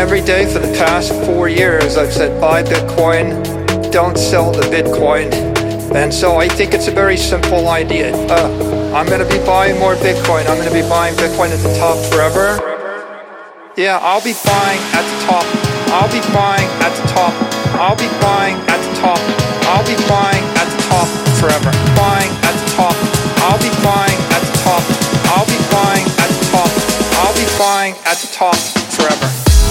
every day for the past 4 years I've said buy Bitcoin, don't sell the Bitcoin. And so I think it's a very simple idea. I'm going to be buying more Bitcoin. I'm going to be buying Bitcoin at the top forever. Yeah, I'll be buying at the top. I'll be buying at the top. I'll be buying at the top. I'll be buying at the top forever. Buying at the top. I'll be buying at the top. I'll be buying at the top. I'll be buying at the top forever.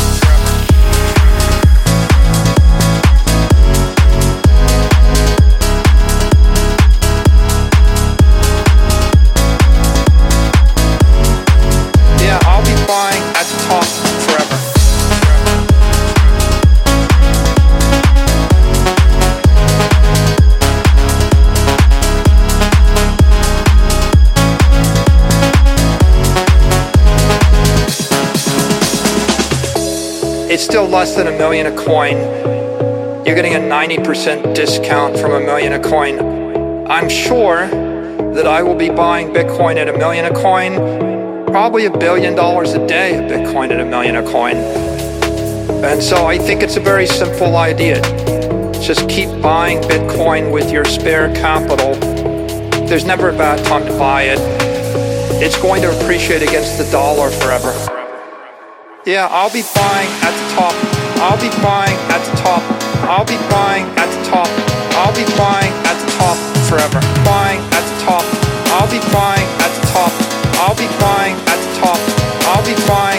Yeah, I'll be buying at the top forever. It's still less than $1 million a coin. You're getting a 90% discount from $1 million a coin. I'm sure that I will be buying Bitcoin at $1 million a coin, probably $1 billion a day of Bitcoin at $1 million a coin. And so I think it's a very simple idea. Just keep buying Bitcoin with your spare capital. There's never a bad time to buy it. It's going to appreciate against the dollar forever. Yeah, I'll be buying at the top. I'll be buying at the top. I'll be buying at the top. I'll be buying at the top forever. Buying at the top. I'll be buying at the top. I'll be buying at the top. I'll be buying